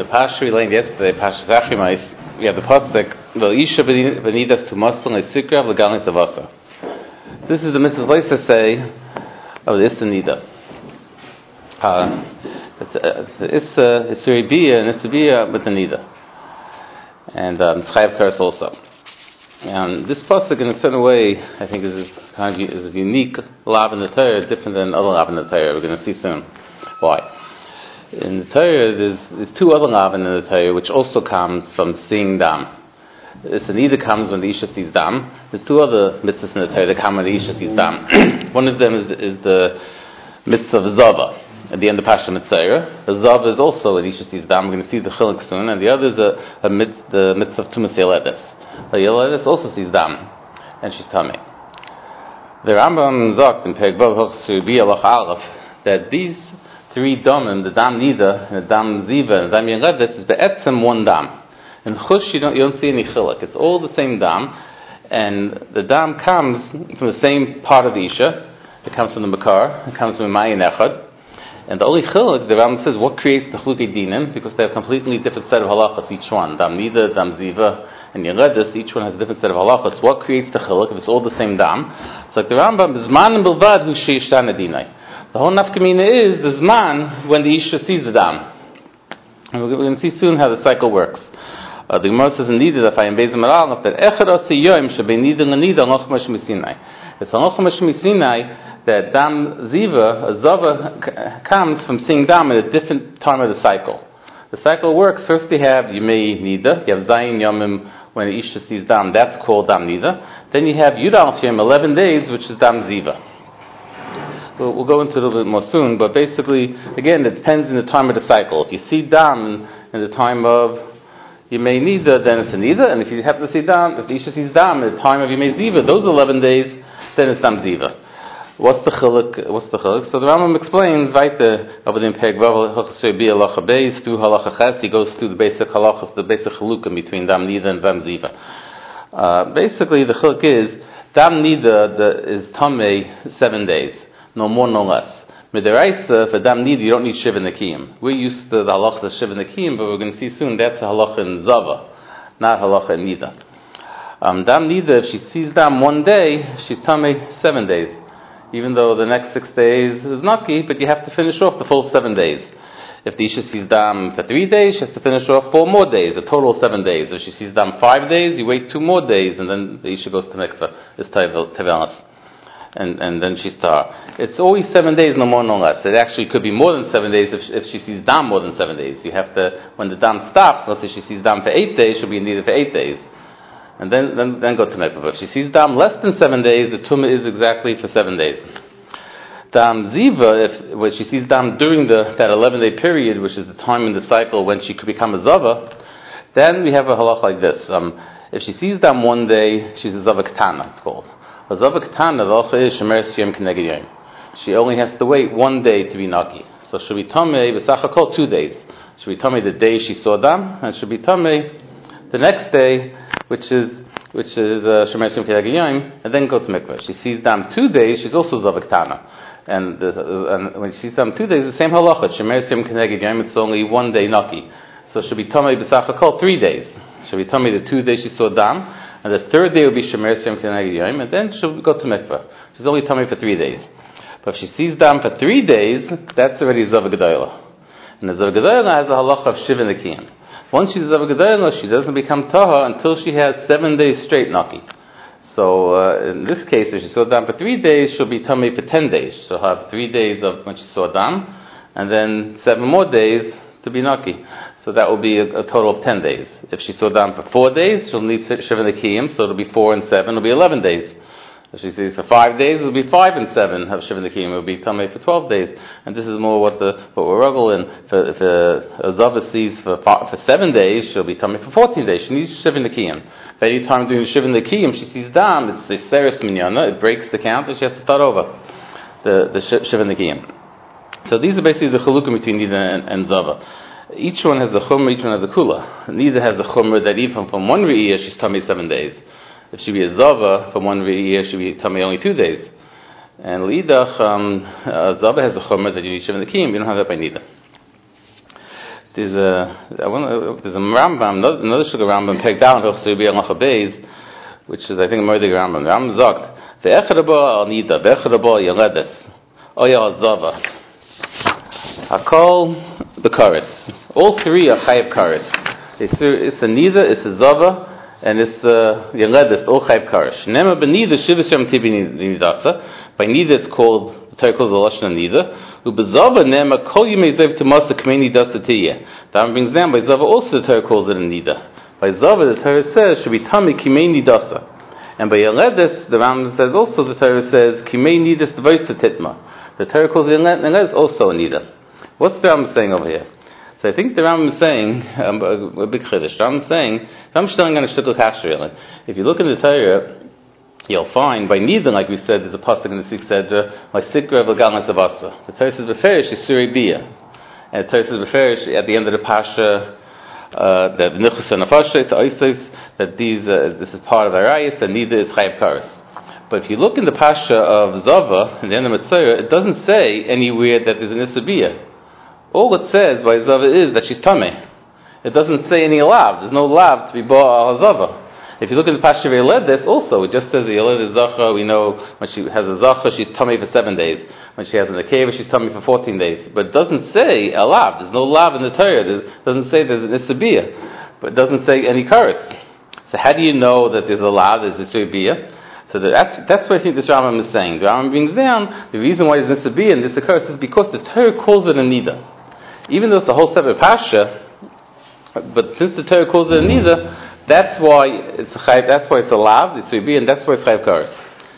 the Parsha we learned yesterday, Parsha Zachrimais, we have the pasuk, "V'isha v'nidas tu masel nesikra v'galis avasa." This is the Mrs. Leisa say of the Issa Nida. It's a Bia and Issa Bia with the Nida, and Chayav Karas also. And this pasuk, in a certain way, I think is a unique lav in the Torah, different than other lav in the Torah. We're going to see soon why. In the Torah, there's two other lav in the Torah, which also comes from seeing dam. This neither comes when the Isha sees dam. There's two other mitzvahs in the Torah that come when the Isha sees dam. One of them is the mitzvah of Zava at the end of Pasha Mitzvah. The Zava is also when the Isha sees dam. We're going to see the Chiluk soon, and the other is the mitzvah of Tumas Yeledes. The Yeledes also sees dam, and she's tummy. The Rambam sagt in Perek Vav Hochsur Bia Loch Aleph that these three damim, the dam Nida, and the dam Ziva, and the dam Yeledes, is be'etzem one dam. In Chush, you don't see any chiluk. It's all the same dam, and the dam comes from the same part of the Isha. It comes from the Makar. It comes from Mayin Echad. And the only chiluk, the Rambam says, what creates the Chilukei Dinim? Because they have a completely different set of halachas, each one. Dam Nida, dam Ziva, and Yeredus, each one has a different set of halachas. What creates the chiluk if it's all the same dam? It's like the Rambam, the Zman and Bilvad hu sheishtana dinai. The whole nafkamina is the Zman when the Isha sees the dam. And we're going to see soon how the cycle works. The Gemara says in Nida that I am Beis Maral that Echad Asi Yom Shebei Nida LeNida Loch Moshe Misinai. It's Loch Moshe Misinai that Dam Ziva, Zava, comes from seeing Dam at a different time of the cycle. The cycle works. First you have Yemei Nida, you have Zayin Yomim when the Isha sees Dam, that's called Dam Nida. Then you have Yud Aleph Yom, 11 days, which is Dam Ziva. We'll go into it a little bit more soon, but basically, again, it depends on the time of the cycle. If you see Dam in the time of Yemei Nida, then it's a Nida, and if you happen to see Dam, if the Isha sees Dam at the time of Yemei Ziva, those 11 days, then it's Dam Ziva. What's the chiluk? So the Rambam explains right over the Perek Vav Hochsur Bia Halacha Beis through Halacha Ches. He goes through the basic halachas, the basic chilukim between Dam Nida and Dam Ziva. Basically, the chiluk is Dam Nida is Tamei 7 days, no more, no less. Midaraisa, for Dam Nida, you don't need Shiva Nekiyim. We're used to the halacha of Shiva Nekiyim, but we're going to see soon that's a halacha in Zava, not halacha in Nida. Dam Nida, if she sees Dam one day, she's Tamei 7 days. Even though the next 6 days is Naki, but you have to finish off the full 7 days. If the Isha sees Dam for 3 days, she has to finish off 4 more days, a total of 7 days. If she sees Dam 5 days, you wait 2 more days, and then the Isha goes to Mikveh. It's Tevelas. And then she's Tahar. It's always 7 days, no more, no less. It actually could be more than 7 days if she sees Dam more than 7 days. You have to, when the Dam stops, let's say she sees Dam for 8 days, she'll be needed for 8 days. And then go to Mikveh. If she sees Dam less than 7 days, the Tumah is exactly for 7 days. Dam Ziva, when she sees Dam during that 11-day period, which is the time in the cycle when she could become a Zava, then we have a halach like this. If she sees Dam one day, she's a Zava Ketana, it's called. A Zava Ketana, the halacha is Shemer Siyam Keneged Yom. She only has to wait 1 day to be Naki. So she'll be Tamei, B'sachakol 2 days. She'll be Tamei the day she saw Dam, and she'll be Tamei the next day, which is Shemer Siyam Keneged Yom, and then go to Mikveh. She sees Dam 2 days, she's also Zava Ketana. And when she sees Dam 2 days, the same halacha. Shemer Siyam Keneged Yom, it's only 1 day Naki. So she'll be Tamei B'sachakol 3 days. She'll be Tamei the 2 days she saw Dam, and the 3rd day will be Shemer Siyam Keneged Yom, and then she'll go to Mikveh. She's only Tamei for 3 days. But if she sees Dam for 3 days, that's already Zava Gedolah. And the Zava Gedolah has a halacha of Shiva Nekiyim. Once she's Zava Gedolah, she doesn't become Tahar until she has 7 days straight Naki. So in this case, if she saw Dam for 3 days, she'll be Tamei for 10 days. She'll have 3 days of when she saw Dam, and then 7 more days to be Naki. So that will be a total of 10 days. If she saw Dam for 4 days, she'll need Shiva Nekiyim, so it'll be 4 and 7, it'll be 11 days. If she sees for 5 days, it'll be 5 and 7 have Shiva Nekiyim, it'll be Tamei for 12 days. And this is more what we're ruggling. If a Zava sees for 7 days, she'll be Tamei for 14 days. She needs Shiva Nekiyim. If any time during Shiva Nekiyim she sees Dam, it's a Seres Minyana, it breaks the count, and she has to start over the Shiva Nekiyim. So these are basically the chalukim between Nida and Zava. Each one has a chumrah, each one has a kula. Nida has a chumrah that even from 1 re'iyah she's Tamei 7 days. If she be a Zava, from 1 re'iyah she'll be Tamei only 2 days. And L'idach, Zava has a chumrah that you need Shiva Nekiyim, you don't have that by Nida. there's a Rambam, another Shulchan Rambam, Perek Daled Hilchos Rebiya Halacha Beis, which is, I think, Mordig Rambam. The Rambam sagt, Ve'echad haba al nida, ve'echad haba al yeledes, oya hazava, hakol b'kares. All three are chayav kares. It's a nida, it's a zava, and it's a yeledes, all chayav kares. Nema b'nida shivas yom tibi nidasa. By nida it's called, the Torah calls the lashon nida. Ubezava nema kol yimei zev tumasa k'mei nidasa tiyeh. The Rambam brings down by zava also the Torah calls it a nida. By zava the Torah says should be tami k'mei nidasa. And by yeledes the Rambam says also the Torah says k'mei nidas devoisa titma. The Torah calls it yeledes also a nida. What's the Rambam saying over here? So I think the Rambam is saying a big chiddush. The Rambam is saying I'm telling on a shtickle kasher really. If you look in the Torah, you'll find by neither, like we said, there's a pasuk in this week's Sedra, like Sikra v'Galmas Avasa. The Torah says beferish is Surei Bia, and the Torah says beferish at the end of the pasha that Nichus and Nefashos that this is part of Arayis and neither is Chayav Kares. But if you look in the pasha of Zava in the end of Mitzvah, it doesn't say anywhere that there's an Isabiyah. All it says by Zava is that she's Tameh. It doesn't say any lav. There's no lav to be bought al Zava. If you look at the Pasha of Yeledes, also, it just says the Yeledes Zacha, we know when she has a Zacha, she's tummy for 7 days. When she has an Akeva, she's tummy for 14 days. But it doesn't say a lav. There's no lav in the Torah. It doesn't say there's an Isabiyah. But it doesn't say any curse. So how do you know that there's a lav, there's Isabiyah? So that's what I think this Rambam is saying. The Rambam brings down, the reason why there's an Isabiyah and this occurs is because the Torah calls it a Nida. Even though it's a whole separate Pasha, but since the Torah calls it a Nida, that's why it's a lav, it's ribi, and that's why it's chayav kares.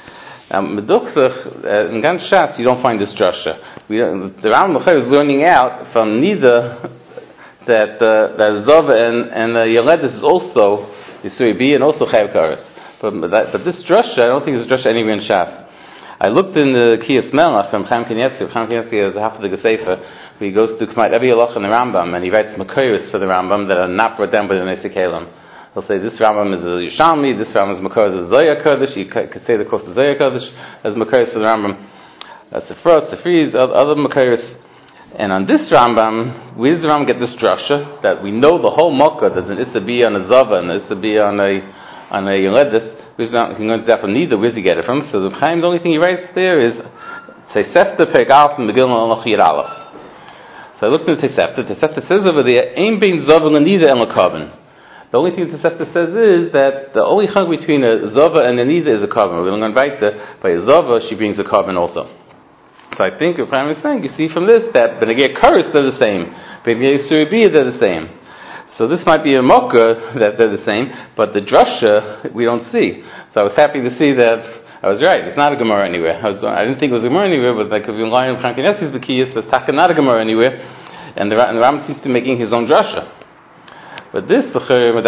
In Gan Shas, you don't find this drasha. The Rambam is learning out from Nida that Zava and Yeledes is also ribi and also chayav kares. But this drasha, I don't think there's a drasha anywhere in Shas. I looked in the Kiyas Melech from Chaim Kanievsky. Chaim Kanievsky has half of the Gesefer. He goes to K'mayt every halacha in the Rambam, and he writes Makoros for the Rambam that are not brought down by the Nesei Kelim. He'll say this Rambam is a Yerushalmi, this Rambam is Makor as a Zohar Kodesh. You could say the course of Zohar Kodesh as Makor for the Rambam. Sefriz, other Makoros. And on this Rambam, where does the Rambam get this drasha that we know the whole Makkah there's an Isabiyah on a Zava and an Isabiyah on a Yeledes? He learns that from neither. Where does he get it from? So the Chaim, the only thing he writes there is Tosefta Perek Aleph from Megillah Halacha Yud Aleph. So I looked at the Tosefta. Tosefta says over there, Ein bein Zava l'nida en l'kaven. The only thing the Tosefta says is that the only chag between a Zava and a Nida is a carbon. We're going to invite by a Zava, she brings a carbon also. So I think if I'm saying, you see from this that Benegay Karis they're the same, Benegay Suribiyah they're the same. So this might be a Mokkah that they're the same, but the drasha we don't see. So I was happy to see that I was right. It's not a Gemara anywhere. I didn't think it was a Gemara anywhere, but like if you're lying on Chaim Kanievsky's Bekiyas, there's not a Gemara anywhere, and the Ram seems to be making his own drasha. But this, because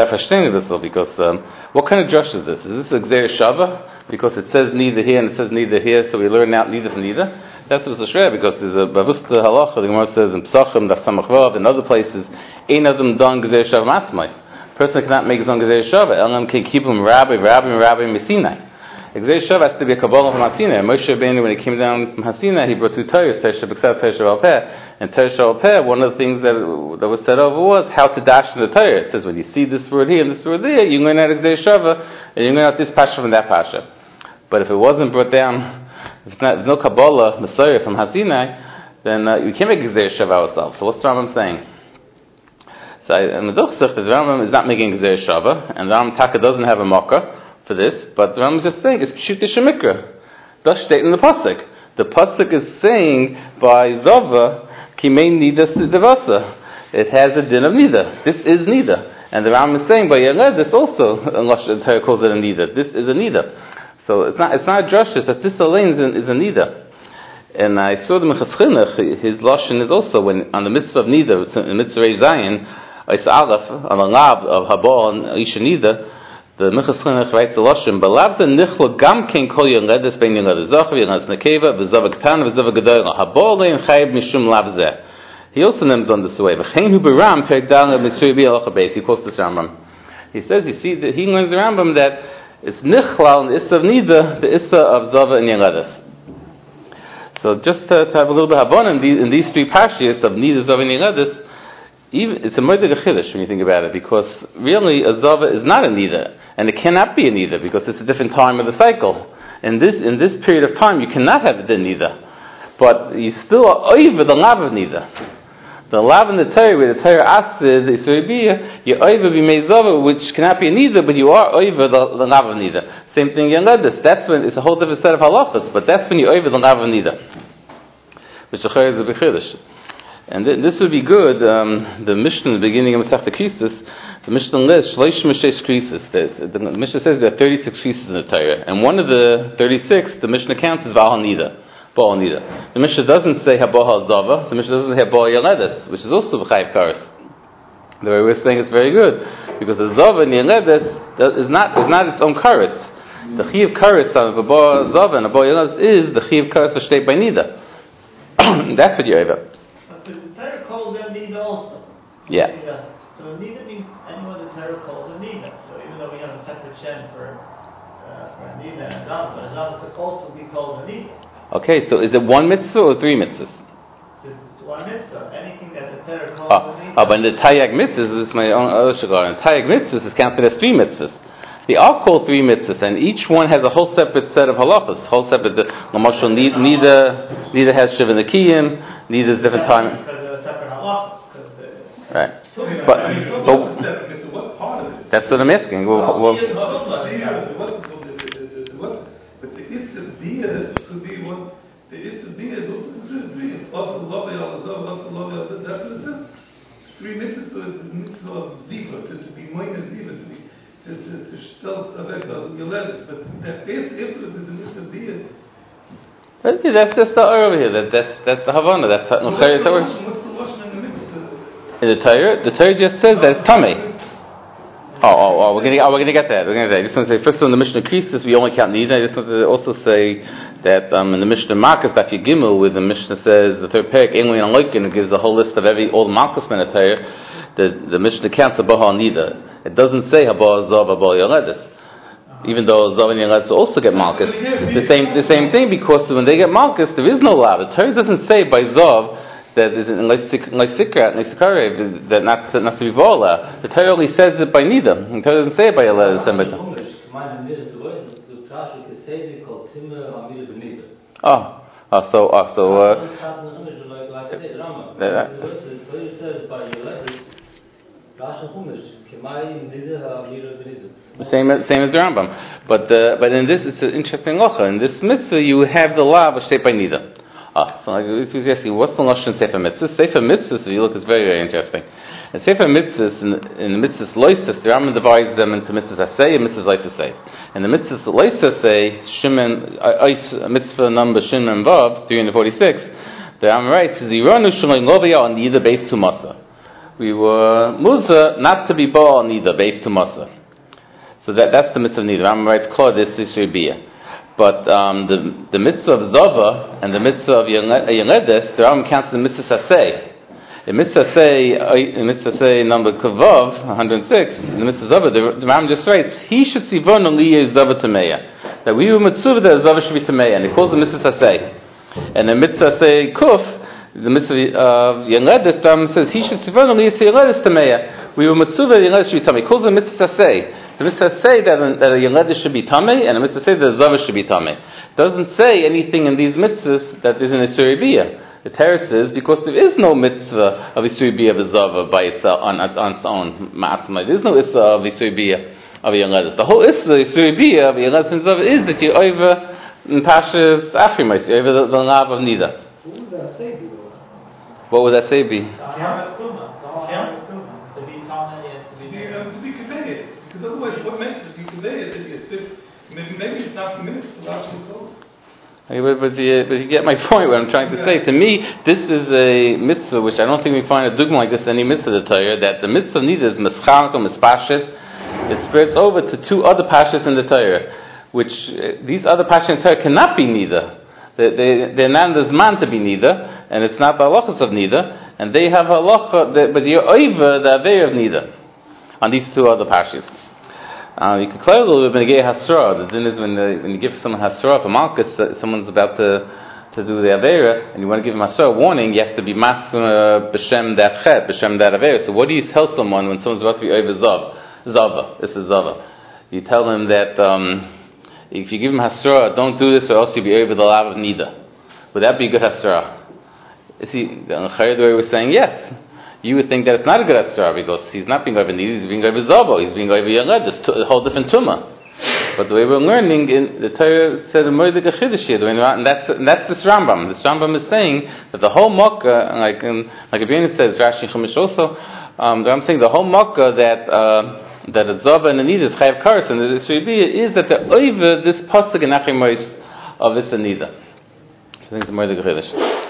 what kind of drush is this? Is this a Gzeir Shava? Because it says neither here and it says neither here, so we learn out neither from neither? That's what's a shreya, because there's a Bavusta Halacha, the Gemara says in Psachim, Daf Samach Vav, and other places, Ein Adam Don Gzeir Shava Matzmai. Person cannot make his own Gzeir Shava. Elam can keep him Rabbi Messinai. Gzeir Shava has to be a Kabbalah from Hasinai. Moshe Rabbeinu, when he came down from Hasinai, he brought 2 Torahs, Tersha B'Ksav, Tersha B'Alpeh. And Tersha B'Alpeh, one of the things that was said over was how to dash in the Torah. It says when you see this word here and this word there, you learn out Gzeir Shava, and you learn out this Pasha from that Pasha. But if it wasn't brought down, if there's no Kabbalah, Messiah from Hasinai, then you can't make Gzeir Shava ourselves. So what's the Rambam saying? So in the Duchsach, the Rambam is not making Gzeir Shava, and the Rambam Taka doesn't have a Makkah for this, but the Rambam is just saying it's Pshut Shemikra. That's stated in the pasuk. The pasuk is saying by Zava, Kimein Nida Devasa. It has a din of Nida. This is Nida. And the Rambam is saying by Yeledes also, unless the Torah calls it a Nida. This is a Nida. So it's not a drashish that this alone is a Nida. And I saw the Mechas Chinuch, his lashon is also when on the mitzvah of Nida, in mitzvah Reish Zayin, Isa Aleph, on the lav of Habal and Isha Nida, the Mechas Chinuch writes the lashon, "Balav the nichla gam ken kol Yeledes bein Yeledes zachav Yeledes nekeva v'zava ketana v'zava gedola Habal lein chayv mishum lav zeh." He also names on this way. V'chein hu beram perek daled mitzvah Rebiya Halacha Beis. He quotes this Rambam. He says, you see, that he learns the Rambam that it's nichlal in the issa of Nida, the issa of Zava and Yeledes. So just to have a little bit of habon in these 3 parshiyos of Nida, Zava, and Yeledes, even it's a moedig chiddush when you think about it, because really a zava is not a nida, and it cannot be a nida because it's a different time of the cycle. In this period of time, you cannot have the nida, but you still are over the lav of nida. The lav in the Torah, where the Torah asks the Yisrael, you're over b'mei zava, which cannot be a nida, but you are over the lav of nida. Same thing in Ledis. That's when it's a whole different set of halachas, but that's when you're over the lav of nida, which the Torah is a b'chiddush. And this would be good. The Mishnah, in the beginning of Masechta Krisis, the Mishnah lists Shlosh Meshesh Krisis. The Mishnah says there are 36 Krisis in the Torah, and one of the 36, the Mishnah counts as Baal Nida. The Mishnah doesn't say Habah Zava. The Mishnah doesn't say Habah Yeledis, which is also B'chayiv Kares. The way we're saying is very good, because the Zava and Yeledis is not its own Kares. The Chiv Kares of Habah Zava and Habah Yeledis is the Chiv Kares for Shtei by Nida. That's what you're about. But the Torah calls them Nida also. Yeah. So Nida means anyone the Torah calls a Nida. So even though we have a separate Shem for Nida and Zava, but Zava could also be called a Nida. Okay, so is it one mitzvah or three mitzvahs? So it's one mitzvah. Anything that the Torah calls a Nida. But in the Taryag mitzvahs, this is my own other shagar. In Taryag mitzvahs is counted as three mitzvahs. They are called three mitzvahs, and each one has a whole separate set of halachas. Whole separate. L'moshel Nida has Shiva Nekiyim. Nida is different time. Because they're separate halachas. Right. But what part of it? That's what I'm asking. But the Issa could be one. The Issa is also considered three. It's also Lavi al Zav, also Lavi al Zav. That's what it is. Three mitzvahs to the mitzvah of Ziva, to be minor Ziva, to stel Stavek, Yoledes. But after there's a mitzvah Dia. That's just the over here. That's the Havana. That's no Torah. What's the Lashon in the mitzvah? In the Torah just says that it's tamei. We're gonna get that. I just want to say first on the Mishnah Krisis we only count Nida. I just want to also say that in the Mishnah Marcus Daf Gimel, where the Mishnah says the third parak Englin and Loikin gives a whole list of all the Marcus men the Mishnah counts a Bahal Nida. It doesn't say Habah Zav Habah Yoledis, even though Zav and Yoledis also get Marcus. The same thing, because when they get Marcus there is no lav. The Torah doesn't say by Zav that is that not to be vola. The Torah only says it by nida. The Torah doesn't say it by a letter. Same as the Rambam. But in this it's an interesting locha. In this mitzvah you have the law of shtei by nida. So I was asking, what's the lashon Sefer Mitzvahs? Sefer Mitzvahs, if you look, is very, very interesting. And Sefer Mitzvahs, in the Mitzvahs Loises, the Rambam divides them into Mitzvahs Asay and Mitzvahs Loises. And the Mitzvahs Loises, Mitzvah number Shimon Vav, 346, the Rambam writes, Ziranu Shalom Lovia on Nida based to Masa. We were Musa not to be Baal on Nida based to Masa. So that's the Mitzvah of Nida. The Rambam writes, Kla this is Shirbiya. But the mitzvah of Zava and the mitzvah of Yoledes, the Rambam counts the mitzvah Saseh. The mitzvah Saseh number Kavav, 106, the mitzvah Zava, the Rambam just writes, he should see Von Aliyah Zava Tameya. That we were mitzvah that Zava should be Tameya, and he calls the mitzvah Saseh. And the mitzvah Saseh Kuf, the mitzvah of Yoledes, the Rambam says, he should see Von Aliyah Yoledes Tameya. We were mitzvah that Yoledes should be Tameya. He calls the mitzvah Saseh. The mitzvah say that a Yoledes should be tamei, and the mitzvah say that a Zava should be tamei. It doesn't say anything in these mitzvahs that is an Isuri Biyah. The Torah says because there is no mitzvah of Isuri Biyah of a Zava by itself on its own ma'atzmai. There is no Issa of Isuri Biyah of a Yoledes. The whole Issa of Isuri Biyah of a Yoledes and Zava is that you're over in Pashas Achrimais, you're over the lav of Nida. What would that say be? To be conveyed. Because otherwise, what message do you convey it if maybe it's not committed to watching close. But you get my point. What I'm trying to say, to me, this is a mitzvah which I don't think we find a dugma like this in any mitzvah of the Torah. That the mitzvah of Nida is mischalko mispashis. It spreads over to two other pashas in the Torah, which these other pashas in the Torah cannot be Nida. They're not the zman to be Nida, and it's not the halachas of Nida, and they have halacha, but you're over the avei of Nida on these two other pashas. You can clear a little bit when you get hasra. The din is when you give someone hasra for Malkus, someone's about to to do the Avera, and you want to give him a warning, you have to be Masma B'Shem that Chet, B'Shem that Avera. So what do you tell someone when someone's about to be over Zava? This is Zava. You tell them that if you give him Hasra, don't do this or else you'll be over the lav of Nida. Would that be a good Hasra? See, the Chayadori was saying yes. You would think that it's not a good Hasra because he's not being over Nida, he's being over Zava, he's being over Yaled, it's a whole different Tumah. But the way we're learning, the Torah said a Moedik Chiddush here, and that's this Rambam. This Rambam is saying that the whole Makkah, like Abiyani says, Rashi Chumash also, I'm saying the whole Makkah that a Zava and a Nida is Chayav Karas, and the Shribiya is that they're over this pasuk in Achim Mois of this Nida. I think it's a Moedik Chiddush.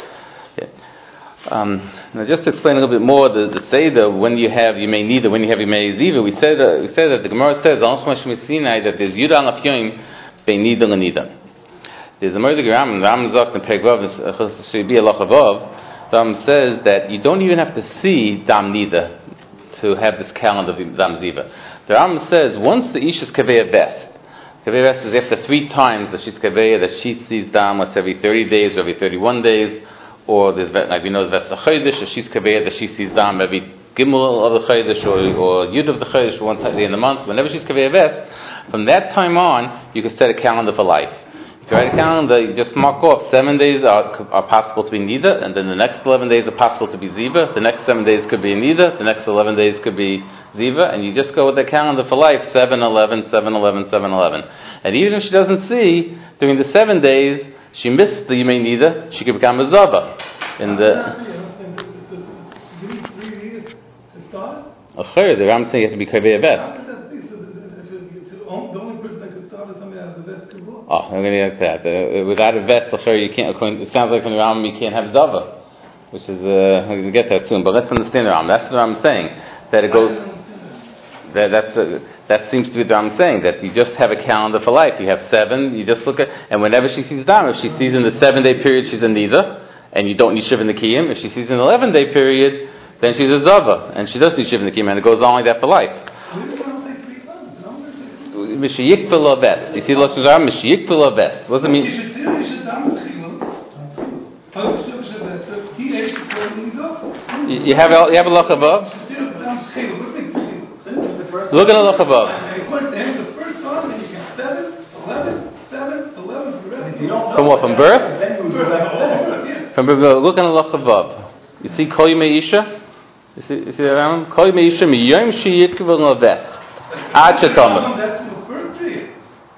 Now just to explain a little bit more the Seder, when you have Yemei Nida, when you have Yemei Ziva, we said that the Gemara says that there's Yudah Alaf Yom Bein Nida LeNida. There's a Mordechai Ram, the Ram Zok and Pegvav Shribi Alachavav. The Ram says that you don't even have to see Dam Nida to have this calendar of Dam Ziva. The Ram says once the Ish is Kaveya Best. Kaveya Best is after 3 times that she's Kaveya, that she sees Dam once every 30 days or every 31 days. Or there's, like we know, Vesta Chodesh, or she's Kaveya, that she sees Dam every Gimel of the Chodesh, or Yud of the Chodesh, one day in the month. Whenever she's Kaveya Vest, from that time on, you can set a calendar for life. If you write a calendar, you just mark off 7 days are possible to be Nida, and then the next 11 days are possible to be Ziva, the next 7 days could be Nida, the next 11 days could be Ziva, and you just go with the calendar for life, 7-11, 7-11, 7-11. And even if she doesn't see, during the 7 days, she missed the Yemei Nida, she could become a Zava. In the the Ram saying you have to be Kaveya Vest. The only person that could start is somebody that has a vest kavod. Oh, I'm going to get that. Without a vest, you can't. It sounds like in the Ram you can't have Zava, which is we're going to get that soon. But let's understand the Ram. That's what I'm saying. That it goes. That seems to be what I'm saying, that you just have a calendar for life. You have 7, you just look at, and whenever she sees Dam, if she sees in the 7-day period she's a Nida, and you don't need Shiv in the Kiyim. If she sees an 11-day period, then she's a Zava, and she does need Shiv in the Kiyim, and it goes on like that for life. Mishiyikfil or best. You see the Lashon Zara? Mishiyikfil or best. What does it mean? You have a loch above? Look at the loch above. From what? From birth? From birth. Look at the loch above. You see Kol Yimei Isha? You see that Ram? Kol Yimei Isha miyom sheyikvul or best. Ad shetomah. That's from the first period.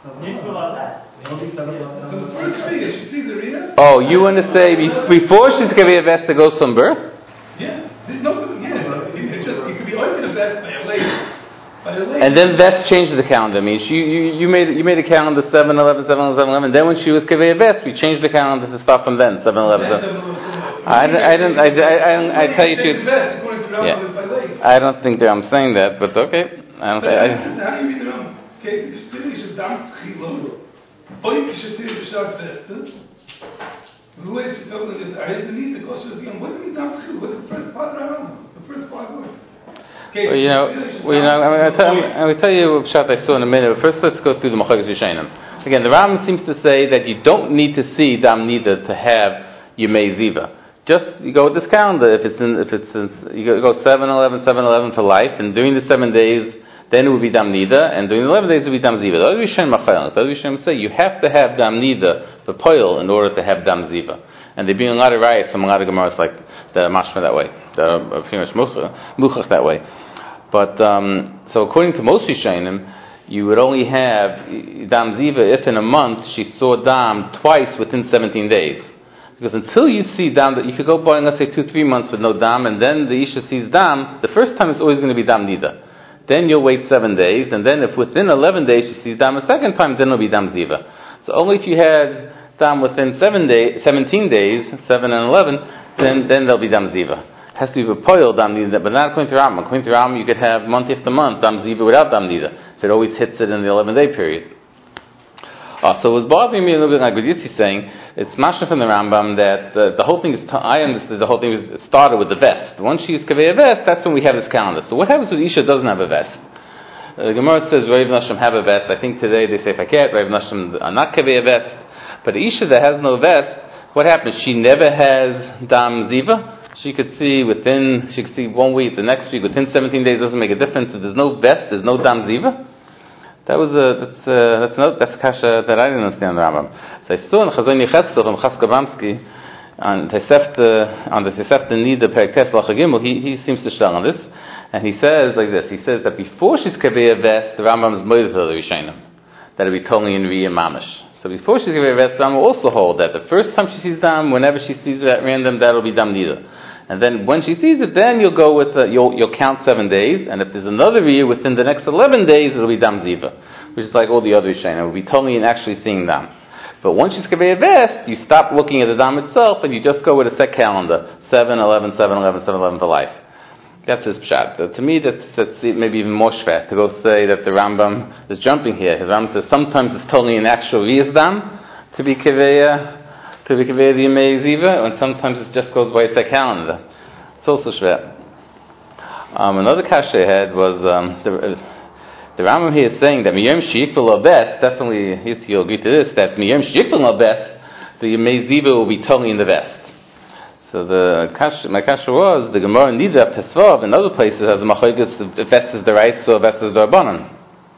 From the first period, she sees the Riyah. Oh, you want to say before she's going to be a vest that goes from birth? Yeah. It could be open a vest by a lady. And then vest changed the calendar. I mean, you made a calendar 7-11, 7-11, 7-11. Then when she was Kaveya Vest, we changed the calendar to start from then 7-11. I tell you to. Yeah. I don't think that I'm saying that, but okay. How do you read the Ram? Okay, the Kishtir is a damn chilo. Oy Kishtir is a short vest. Who is it going to get? I didn't need the question again. What do you mean damn chilo? What's the first part of the Ram? The first part words. Well, I will tell you what I saw in a minute. But first, let's go through the Machagas Yishayim. Again, the Ram seems to say that you don't need to see Dam Nida to have Yemei Ziva. Just you go with this calendar. If it's you go 7-11, 7-11 for life, and during the 7 days, then it will be Dam Nida, and during the 11 days it will be Dam Ziva. The other Yishayim say you have to have Dam Nida for Poil in order to have Dam Ziva. And there being a lot of rayas from a lot of Gemaras like the Mashma that way, the famous Muchach that way. But so according to most Yishayim, you would only have Dam Ziva if in a month she saw Dam twice within 17 days. Because until you see Dam, you could go by, let's say, 2-3 months with no Dam, and then the Isha sees Dam, the first time it's always going to be Dam Nida. Then you'll wait 7 days, and then if within 11 days she sees Dam a second time, then it'll be Dam Ziva. So only if you had Dam within 17 days, 7 and 11, then there'll be Dam Ziva. It has to be a Poil Dam Nida, but not according to Ram. According to Ram, you could have month after month Dam Ziva without Dam Nida. If it always hits it in the 11-day period. So it was bothering me a little bit like what Yitzi's saying. It's mashma from the Rambam that the whole thing is, I understood the whole thing started with the vest. Once she is Kaveya Vest, that's when we have this calendar. So what happens when Isha doesn't have a vest? The Gemara says Rav Nashim have a vest. I think today they say Faket, Rav Nashim are not Kaveya Vest. But the Isha that has no vest, what happens? She never has Dam Ziva. She could see 1 week, the next week, within 17 days doesn't make a difference. If there's no vest, there's no Dam Ziva. That's kasha that I didn't understand the Rambam. So I saw in Chazon Yecheskel and Chaska Bamsky on the Tosefta Nida Perek Lach Gimel, he seems to shell on this, and he says like this. He says that before she's kaveh vest, the Rambam is moiz l'rishonim, that it be totally in riyah mamish. So before she's kaveh vest, the Rambam also hold that the first time she sees dam, whenever she sees it at random, that'll be dam nida. And then when she sees it, then you'll go with you'll count 7 days, and if there's another year within the next 11 days, it'll be dam ziva, which is like all the other Rishonim. It will be totally in actually seeing dam. But once she's kaveh vest, you stop looking at the dam itself, and you just go with a set calendar: 7, 11, 7, 11, 7, 11 for life. That's his pshat. To me, that's maybe even more shvet to go say that the Rambam is jumping here. His Rambam says sometimes it's totally an actual riyas dam to be kaveh. To be kaveh the Yemei Ziva, and sometimes it just goes by a set calendar. It's also shvet. Another kasha I had was the Rambam here is saying that Miyom Sheyikvul Best, definitely you'll agree to this, that Miyom Sheyikvul Best, the Yemei Ziva will be totally in the vest. So my kasha was the Gemara Nida Tesvav in other places has a machlokes the vest is the rice or vest is the rabbanon.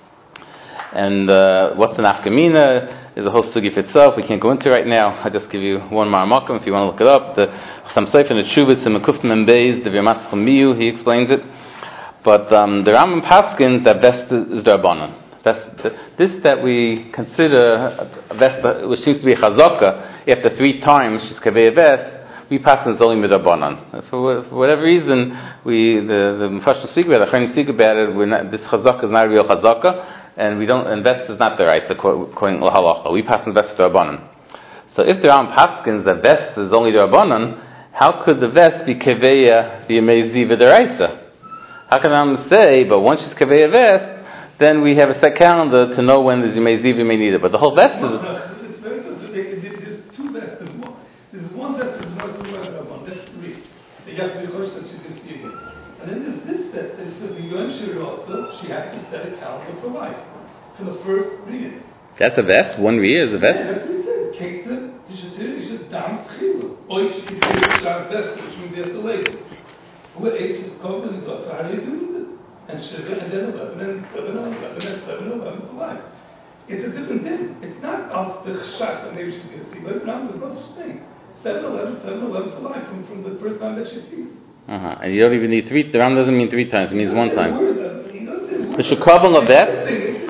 And what's an afkamina is a whole sugi for itself. We can't go into it right now. I'll just give you one ma'amakim if you want to look it up. The Chasam Sofer in the Tshuvas in Mekuf Mem Beis, the V'yamatz Chamiyu, he explains it. But the Rambam paskins that vest is the rabbanon. This that we consider a vest, which seems to be a chazaka, after 3 times she's kaveh vest, we paskins only midrabanan. For whatever reason, the Mefashim speak about it, the Chachamim speak about it. This chazaka is not a real chazaka. And we don't invest is not the right according to halacha. We pass invest to rabbanon. So if the Rambam paskins that vest is only the rabbanon, how could the vest be kaveya the Yemei Ziva deraisa? How can the Rambam say, but once she's kaveya vest, then we have a set calendar to know when the Yemei Ziva may need it. But the whole vest is. It's very good. So there's 2 vests. There's one vest that's more similar to rabbanon. That's 3. The Yachid Chosh that she's going to see again. And then there's this vest that says the Yom Shir also, she has to set a calendar for life. For the first riyah. That's a vest? 1 riyah is a vest? Yeah, that's what he said. Kekta, you should dam tchila. Or you should do the sham vest, which means there's the label. Where H is covered in the so how do you do it? And Shiva, and then 11, and 11, and 7, 11 for life. It's a different thing. It's not of the chashash that maybe she's going to see. But there's no such thing. 7, 11 for life from the first time that she sees. And you don't even need 3. The Ram doesn't mean 3 times; it means 1 time. Mishukavon a vest.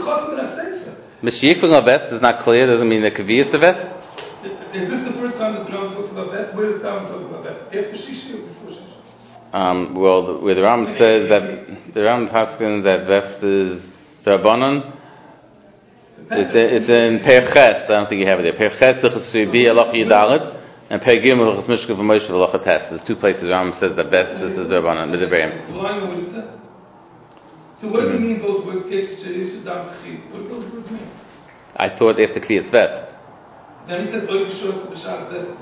Mishuyikvon a vest is not clear. Doesn't mean that kavi is the vest. Is this the first time that the Ram talks about vest? Where does the Ram talk about vest? After Shishi or before Shishi? Well, where the Ram says that the Ram paskins that vest is the rabbanon. It's in Perches. I don't think you have it there. Perches Chesui Bi Alach Yidalet. And Pergim Hilchos Mishkav Moshe V'Locha Tes. There's 2 places where Rambam says that best this is the Rabbanan Midavrayim. So what does it mean? Those words? What do those words mean? I thought after Kviyas vest. Then he said Oikishos B'Shas Vest.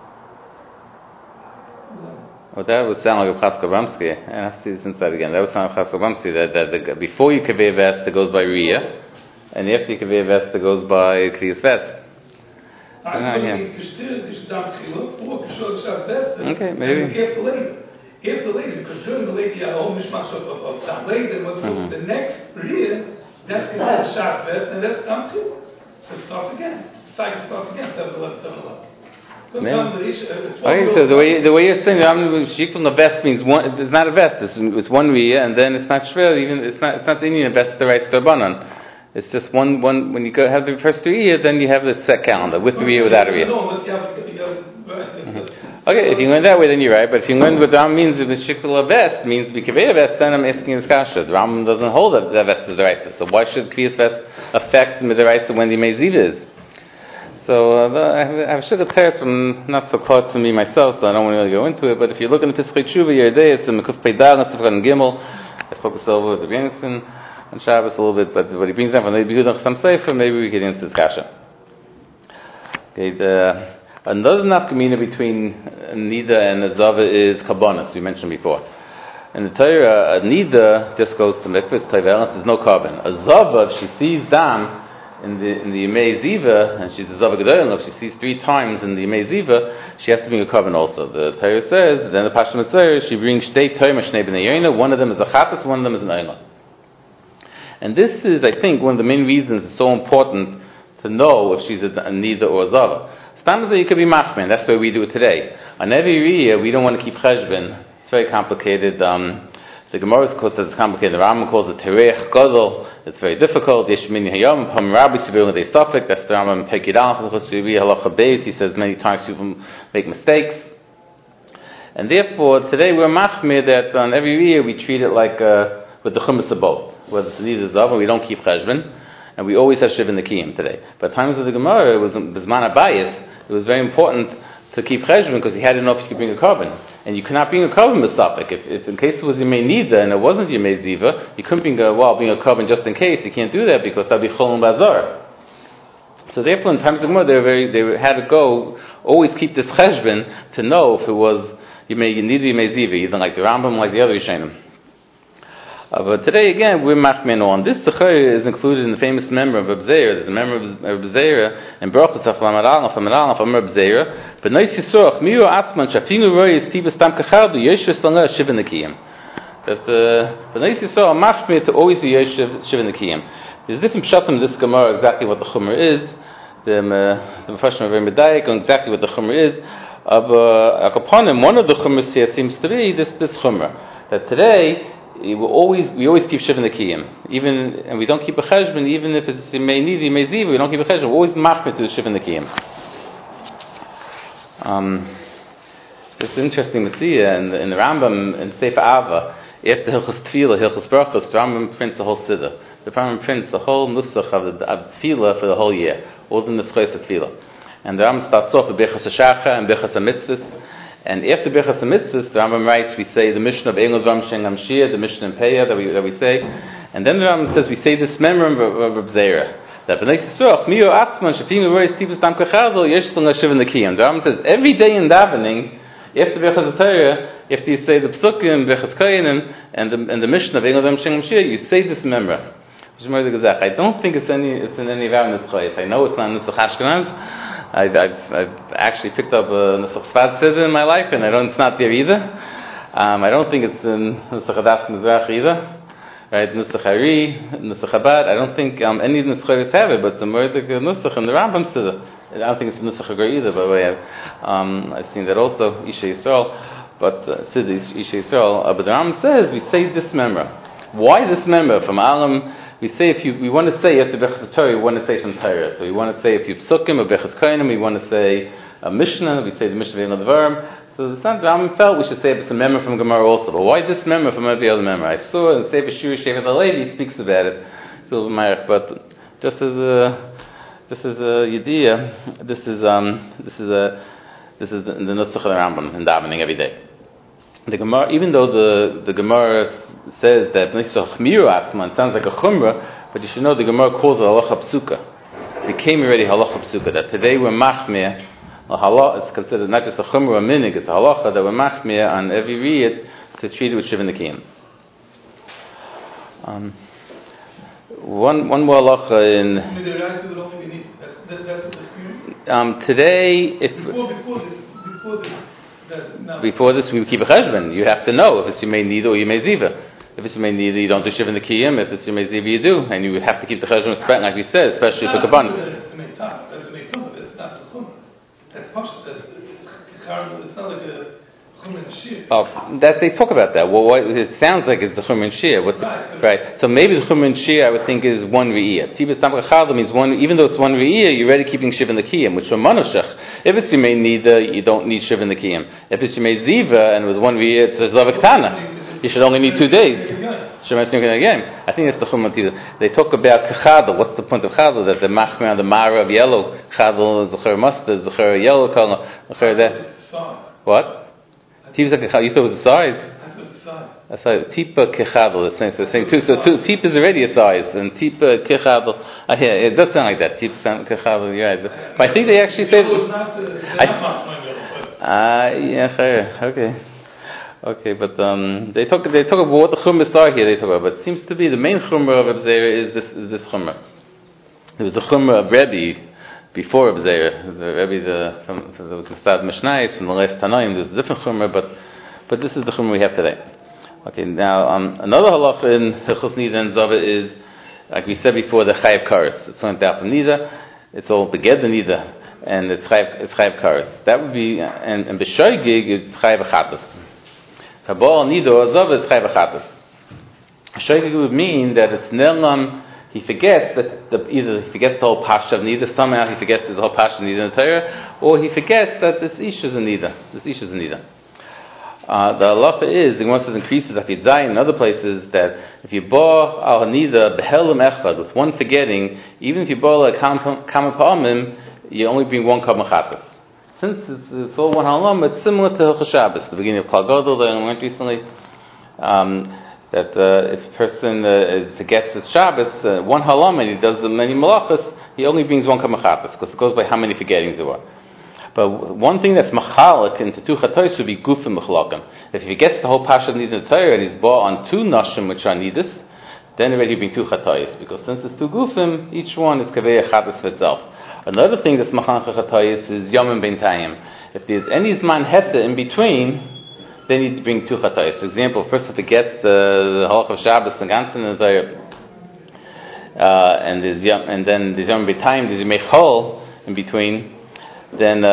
Well, that would sound like a Chasko Bamsky. I have to see this inside again. That would sound like a Chasko Bamsky. That before you kaveh vest, it goes by Riyah, and after you kaveh vest, it goes by Kviyas vest. Okay, maybe. After later, because during the later you had a whole mishmash of that later, and what's the next year, that's the Shas Vest, and that's Tamchil. So it starts again. The cycle starts again, 7-11, 7-11. Okay, so the way you're saying, Sheik from the vest means one. It's not a vest. It's 1 riyah, and then it's not shver. Even it's not the Indian vest the right Rabbanan. It's just one. When you go have the first 3 years, then you have the set calendar with the riyah, without a riyah. Okay, if you learn that way, then you're right. But if you learn what the Ram means, if the shikvul vest means b'kaveh vest, then I'm asking this kasha. The Ram doesn't hold that vest is the right. So why should kviyas vest affect the right when the meziv is? So I have a shikha teretz from not so close to me myself, so I don't want to really go into it. But if you look in the Pesachei Tshuva Yerdei, it's in Mekuf Peidar and Sifran Gimel. I spoke with Silva with Rabbi on Shabbos a little bit, but what he brings down from the Yehuda Chasam Sofer, maybe we get into this kasha. Okay, another nafkamina between Nida and a Zava is Kabbanas, we mentioned before. In the Torah, a Nida just goes to Mikvah, Tevelis, there's no carbon. A Zava, if she sees Dam, in the Yemei Ziva, and she's a Zava Gedolah, if she sees 3 times in the Yemei Ziva, she has to bring a carbon also. The Torah says, then the Pasha Mitzvah, she brings Shtei Toim Shnei Bnei Yoina, one of them is a Chatas, one of them is an Oila. And this is, I think, one of the main reasons it's so important to know if she's a Nida or a Zava. Stamza, you could be Machman, that's why we do it today. On every year, we don't want to keep Cheshbon. It's very complicated. The Gemara calls it complicated. The Rambam calls it Terech Gadol. It's very difficult. Yeshmin Hayom Pam Rabbi Sivil they Suffolk. That's the Rambam Pekid Al Halacha Beis. He says many times people make mistakes, and therefore today we're machmir that on every year we treat it like with the Chumash of both. Whether it's Nida Zav, we don't keep Cheshbon, and we always have Shiva Nekiyim today. But at times of the Gemara, it was Bizman Abayis. It was very important to keep Cheshbon because he had to know if you could bring a carbon. And you could not bring a carbon Misafik. If in case it was Yemei Nida and it wasn't Yemei Ziva, you couldn't bring a carbon just in case. You can't do that because that would be Cholon Bazar. So therefore, in times of Gemara, they had to go, always keep this Cheshbon to know if it was Yemei Nida, Yemei Ziva, either like the Rambam, like the other Rishonim. But today again we're machmin on this. Zechari is included in the famous member of Reb Zeira. There's a member of Reb Zeira and Brachos of Lamaral from Reb Zeira. But Nois Yisroch Miru Asman Shafinu Royis Tibas Tam Kachadu Yeshiv Slanga Shiva Nekiyim. That the Nois Yisroch machmin to always be Yeshiv Shiva Nekiyim. There's different pshatim in this Gemara exactly what the Chumrah is. The Mefashim of Medayik on exactly what the Chumrah is. Upon him, one of the Chumras here seems to be this Chumrah that today. We always keep Shiva Nekiyim, and we don't keep a Cheshbon, even if it's Yemei Nida, Yemei Ziva, we don't keep a Cheshbon. We're always machmir to the Shiva Nekiyim. It's interesting to see in the Rambam in Sefer Ava, after Hilchos Tefillah, Hilchos Brachos, the Rambam prints the whole Siddur. The Rambam prints the whole nusach of Tefillah for the whole year, all the nuschos of Tefillah. And the Rambam starts off with Bechas HaShacha and Bechas HaMitzvahs. And after Bechas HaMitzvahs, the Rambam writes, we say the mission of Engel Zram Shem Shia, the mission in Peah that we say. And then the Rambam says, we say this memory of Reb Zeira. That B'nai Yisroch, Miyo Asman, Shafim Royes Tibus Tam Kachadol, Yesh Song Shiva Nekiyim. The Rambam says, every day in davening, after Bechas HaTorah, after you say the Psukim, Bechas Koyanim, and the mission of Engel Zram Shem Shia, you say this memory. I don't think it's in any of our Nitzchayis. I know it's not in Nusach Ashkenaz. I've actually picked up a Nusach Sfad Siddur in my life, and it's not there either. I don't think it's in Nusach Adas Mizrach either. Right, Nusach Hari, Nusach Chabad. I don't think any of the Nitzchayis have it, but it's a Mordek Nusach in the Rambam Siddur. I don't think it's in Nusach Hagar either, by the way. I've seen that also, Isha Yisrael, but Siddur Isha Yisrael. But the Rambam says, we say this memra. Why this memra? From Alam, we say we want to say after Bechas Torah, we want to say some Torah. So we want to say if you psukim or Bechas Koyanim, we want to say a Mishnah. We say the Mishnah of the Dvarim. So the Rambam felt we should say it's a memra from Gemara also. But why this memra from every other memra? I saw in Sefer Shuri Shevet HaLevi speaks about it. So, but just as a yediyah, this is the nusach of the Rambam in davening every day. The Gemara, even though the Gemara says that Nisach Miru Asman sounds like a Chumrah, but you should know the Gemara calls it Halacha Psuka. It became already Halacha Psuka, that today we're Machmir, it's considered not just a Chumrah, a minig, it's a Halacha, that we're Machmir on every Riyad to treat it with Shiva Nekiyim. One more Halacha in... Today, before this, we keep a cheshbon. You have to know if it's Yemei Nida or Yemei Ziva. If it's Yemei Nida, you don't do Shiva Nekiyim. If it's Yemei Ziva, you do. And you have to keep the cheshbon spent, like we said, especially for Kabbanis. It's not like a Chumash Shir. That they talk about that. Well, it sounds like it's a Chumash Shir. Right. So maybe the Chumash Shir, I would think, is one Re'iyah. Tibas Tam Kachadol means one, even though it's one Re'iyah, you're already keeping Shiva Nekiyim, which from Manoshach. If it's Yemei Nida, you don't need Shiva Nekiyim. If it's Yemei Ziva and it was one Re'iyah, it's a Zlavik Tana. You should only need 2 days. I think that's the Chumash Shir. They talk about Kachadol. What's the point of Chadol? That the Machmir on the Mara of yellow Chadol is the mustard, the yellow color, the what? You thought it was a size? That's right. Tipa kechadol. The same too. So tipa is already a size, and tipa kechadol. It does sound like that. Tipa kechadol. You're right. But I think they actually say. Okay. But they talk about what the chumras are here. They talk about, but it seems to be the main chumrah of Abzera is this chumrah. there was the Chumrah of Rebbe before Reb Zera. The Rebbe, there was Masad Mishnayos from the last Tanoim. There's a different Chumrah, but this is the Chumrah we have today. Okay, now another halacha in Hilchos Nida and Zava is, like we said before, the Chayav Kares. It's on top of Nida. It's all Beged Nida, and it's Chayav Kares. That would be, and B'Shoigig it's Chayav Achatas. Kabal Nida or Zava is Chayav Achatas. Shoigig would mean that it's Nelam. He forgets that either he forgets the whole Pasha of Nida, somehow he forgets the whole Pasha of Nida in the Torah, or he forgets that this Isha is a Nida. The halacha is, the Gemara says increases at Yidzai and other places, that if you bore al Nida behelim echad, with one forgetting, even if you bore a kama pa'amim, you only bring one kama chatas. Since it's all one halam, it's similar to Hilchos Shabbos, the beginning of Klal Gadol that I went recently. That if a person forgets his Shabbos, one halam, and he does many malachas, he only brings one kamachatas, because it goes by how many forgettings there were. But one thing that's machalik into two chatois would be gufim mechlakim. If he forgets the whole pasha of nidin Torah and he's bought on two nashim which are nidus, then already bring two chatois, because since it's two gufim, each one is kaveh chatas for itself. Another thing that's machalik for chatois is yomim beintayim. If there's any zman heta in between, they need to bring two chatayos. For example, first if it gets the halach of Shabbos and Gansen and then there's Yom B'Tayim, there's Yom Chol in between, then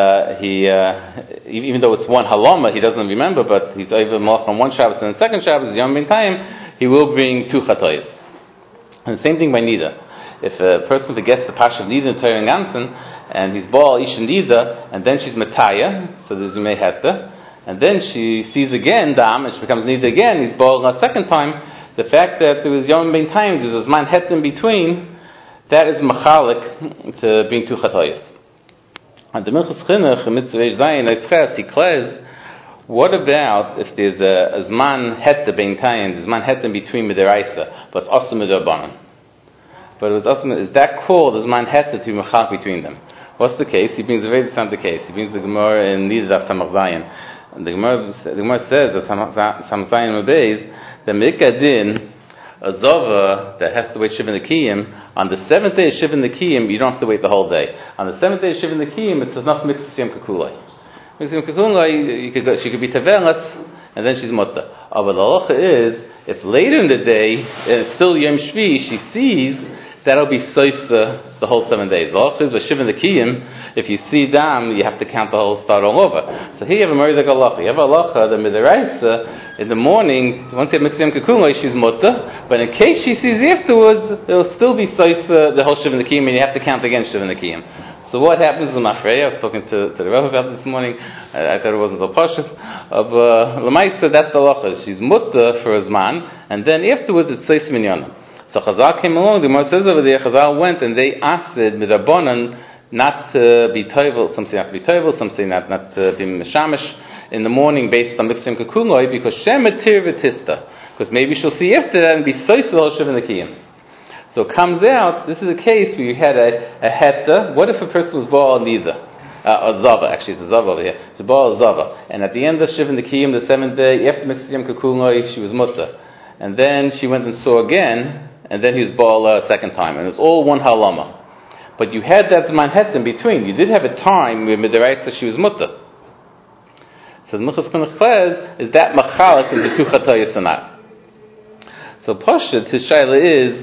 even though it's one halama, he doesn't remember, but he's over malach on one Shabbos and the second Shabbos, Yom B'Tayim, he will bring two chatayos. And the same thing by Nida. If a person forgets the Pasha of Nida and Torah and Gansen, and he's Baal Ish Nida, and then she's Mataya, so there's Yom Heta, and then she sees again Dam, and she becomes Nida again, he's Baal a second time, the fact that there was Yom Ben Time, there's a Zman Het in between, that is Machalik to bring two Chatayos. And the Minchas Chinuch, Mitzvah Zayin, Eitzches, he declares, what about if there's a Zman Het Ben Time, there's Zman Het in between Midiraisa, but it's also Midarbanan? But it was also, is that called a Zman Het to be Machalik between them? What's the case? He brings a very distinct case. He brings the Gemara in Niddah Samach Zayin. And the Gemara says that Samach Zayin obeys the Mikadin, a Zova that has to wait Shiva Nekiyim. On the seventh day of Shiva Nekiyim, you don't have to wait the whole day. On the seventh day of Shiva Nekiyim, it's enough Mitzvah Yom Kakulai. Mitzvah Yom Kakulai, she could be Tevelas, and then she's Mutta. But the halacha is, if later in the day, it's still Yom Shvi, she sees, that'll be Soisa the whole 7 days. The halacha is with Shiva Nekiyim, if you see Dam, you have to count the whole start all over. So here you have a Meridak halacha. You have a halacha, the Midaraisa, in the morning, once you have Mitzvah Yom Kakulai, she's Mutta, but in case she sees afterwards, it will still be Soisa the whole Shiva Nekiyim, and you have to count again Shiva Nekiyim. So what happens in Mafreya? I was talking to the Rebbe about this morning. I thought it wasn't so pashut. L'maisa, that's the halacha. She's Mutta for a Zman, and then afterwards it's Sois Minyana. So Chazal came along, the Gemara says over there, Chazal went and they asked Midabonan not to be toivel, some say not to be toivel, some say not to be mishamish in the morning based on Mitzvah Kakuloi, because Shem Matir V'Tista, because maybe she'll see after that and be Soisel Shiva Nekiyim. So it comes out, this is a case where you had a heta. What if a person was Baal Nida? Or Zava, actually it's a Zava over here. It's a Baal Zava. And at the end of Shiva Nekiyim, the 7th day, after Mitzvah Kakuloi, she was Mutta. And then she went and saw again, and then he was Baal a second time, and it's all one halama. But you had that Zman Het in between. You did have a time where Midaraisa she was Mutta. So the Minchas Chinuch says, is that Machalik in the two Chatayos or not? So Pashut, his Shaila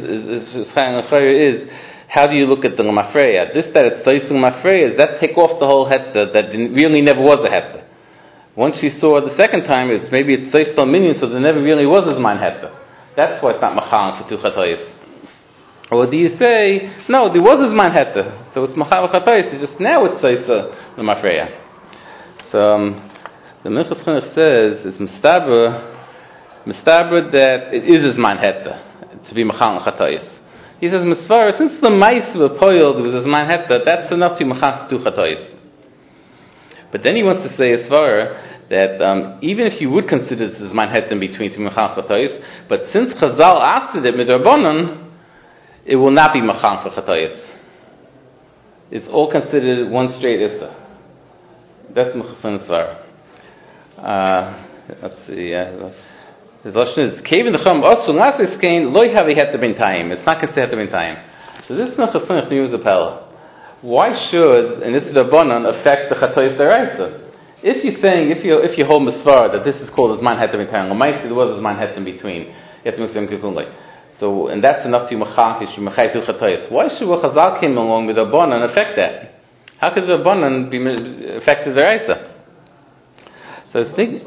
is, how do you look at the Mafreya? This that it's Soisung Mafreya, does that take off the whole Heta that really never was a Heta? Once she saw the second time, maybe it's Soisung Minion, so there never really was a Zman Heta. That's why it's not Machal for two Chatayos. Or do you say, no, there was a Zman Heta, so it's Machal Chatayos, it's just now it's Soisa the Mafreya. So the Minchas Chinuch says, it's Mistaber that it is a Zman Heta, to be Machal Chatayos. He says, Misvara, since the Mais of a Poyol, there was a Zman Heta, that's enough to be Machal for two Chatayos. But then he wants to say, as far that even if you would consider this as Manhattan between two Mechal Chatayos, but since Chazal asked it Midrabanan, it will not be Mechal for Chatayos. It's all considered one straight Issa. That's Mechal Svar. Let's see. His Lashon is Kevin the Chum Osu Last Iskain Loi Havi Het Ben Time. It's not considered Ben Time. So this Mechasunich news appella. Why should an Issa Rabbanan affect the Chatois Deraisa? If you're saying, if you hold Misvar that this is called as man hetem between, there was as man hetem between, so and that's enough to machatish to Chatois. Why should Chazal came along with Rabbanan affect that? How could the Rabbanan be affected the Deraisa? So I think.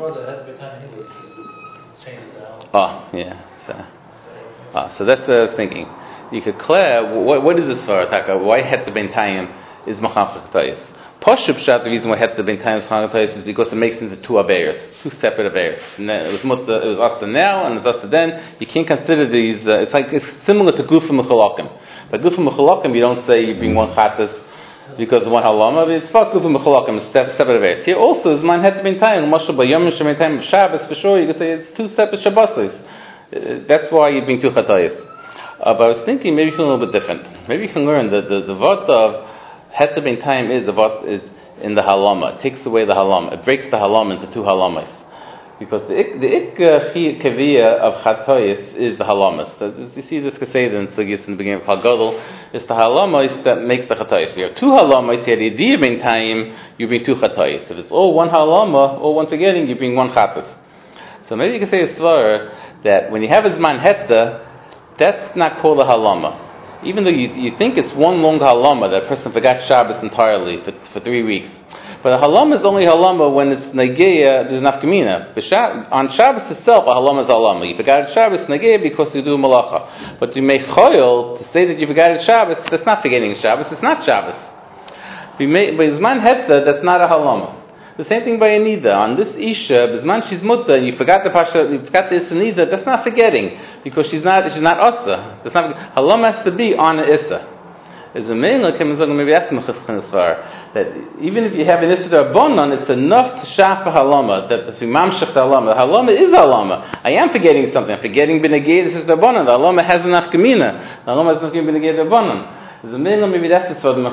So that's what I was thinking. You could clear what is this for? Why het the bentayim is machaf chatayis? Pashup shat, the reason why het the bentayim is machaf chatayis is because it makes into two averos, two separate averos. It was us now and it's us then. You can't consider these. It's similar to gufim mechalakim. But gufim mechalakim, you don't say you bring one chatas because of one halama. But it's about gufim mechalakim, it's separate averos. Here also is man het the bentayim mashal b'yom shementayim Shabbos for sure. You can say it's two separate Shabbosos. That's why you bring two chatayis. But I was thinking maybe you can a little bit different. Maybe you can learn that the vart of heter ben time is in the halama. It takes away the halama. It breaks the halama into two halamas. Because the kaviyah of chatoyis is the halamas. You see this Keseda in Sugis in the beginning of Hagadol. It's the halamas that makes the chatoyis. You have two halamas. You have the idea ben time. You bring two chatoyis. If it's all one halama, all one forgetting, you bring one chatas. So maybe you can say a svara that when you have a zman heter, that's not called a halama. Even though you think it's one long halama, that person forgot Shabbos entirely for 3 weeks. But a halama is only halama when it's negeya, there's nafkamina. On Shabbos itself, a halama is a halama. You forgot Shabbos negeya because you do malacha. But to make choyol, to say that you forgot Shabbos, that's not forgetting Shabbos, it's not Shabbos. But Zman Heta, that's not a halama. The same thing by Anida. On this Isha, Bisman she's Mutta, and you forgot the Pasha, you forgot the Issa, that's not forgetting, because she's not Asa. That's not, Halom has to be on an Issa. There's a main like maybe that's that even if you have an Issa Rabbanan, it's enough to shafa halama, that the mamshach halama. The halama is halama. I am forgetting something. I'm forgetting benegay. This is Rabbanan. The halama has enough kamina. The halama has enough benegay Rabbanan. There's a main maybe that's the sort of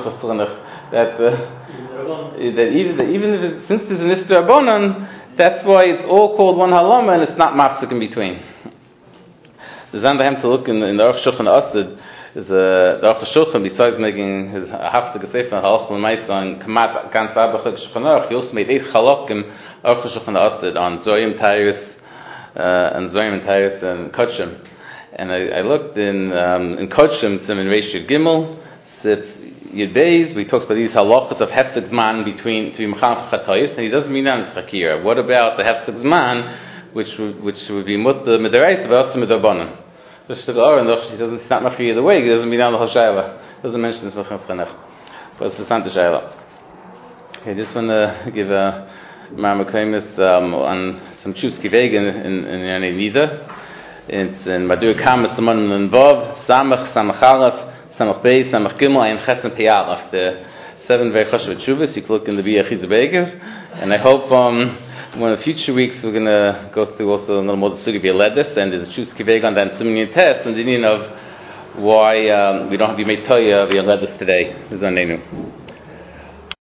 that even if it's, since there's an Issa Rabbanan, that's why it's all called one halama and it's not mafsik in between. The Zandahem to look in the Aruch Shulchan Asid is the Aruch Shulchan, besides making his hafta gesef and halach l'maisa on kamat gan sabach Shulchan Aruch, he also made 8 chalakim Aruch Shulchan Asid on Zoyim Tyrus and Kotchim. And I looked in Kotchim, Siman Reish Yud Gimel, Sif Yud Beis, we talked about these halachas of hefsek zman between mechanech chatayis, and he doesn't mean that in chakira. What about the hefsek zman, which would be mutta midaraisa, but also midarbanan? So he doesn't, it's not machir either way. He doesn't mean down the whole shayla. Doesn't mention this mechanech chanech, but it's not the shayla. Okay, I just want to give a marmakaimis on some chuski vegan in Yanei Nida. It's in Madur Kamas Saman Lenvav Samach Samachalaf. Samach Beis, Samach Gimel, Ein Chesem Piyalach, the 7 very chashuv tshuvas. You can look in the Bia Chizabegev, and I hope one of the future weeks we're going to go through also a little more the Sugi V'Yeledis, and there's a Chus Kiveg on that Simeon test, and the meaning of why we don't have to be made Toya V'Yeledis today.